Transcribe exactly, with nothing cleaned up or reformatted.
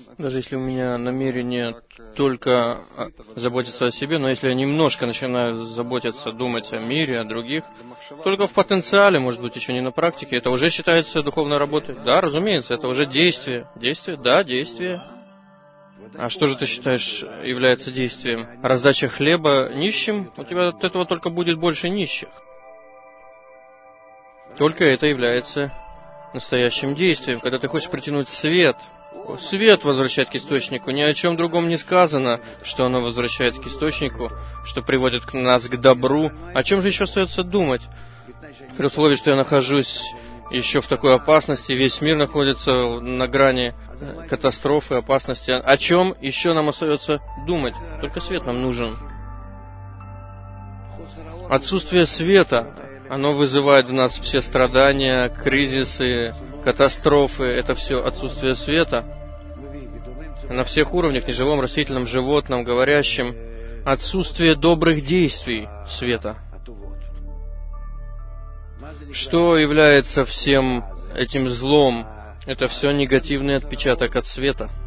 Даже если у меня намерение только заботиться о себе, но если я немножко начинаю заботиться, думать о мире, о других, только в потенциале, может быть, еще не на практике, это уже считается духовной работой. Да, разумеется, это уже действие. Действие? Да, действие. А что же ты считаешь является действием? Раздача хлеба нищим? У тебя от этого только будет больше нищих. Только это является настоящим действием, когда ты хочешь притянуть свет, свет возвращать к источнику. Ни о чем другом не сказано, что оно возвращает к источнику, что приводит нас к добру. О чем же еще остается думать? При условии, что я нахожусь еще в такой опасности, весь мир находится на грани катастрофы, опасности. О чем еще нам остается думать? Только свет нам нужен. Отсутствие света, оно вызывает в нас все страдания, кризисы, катастрофы. Это все отсутствие света. На всех уровнях, неживом, растительном, животном, говорящем. Отсутствие добрых действий света. Что является всем этим злом? Это все негативный отпечаток от света.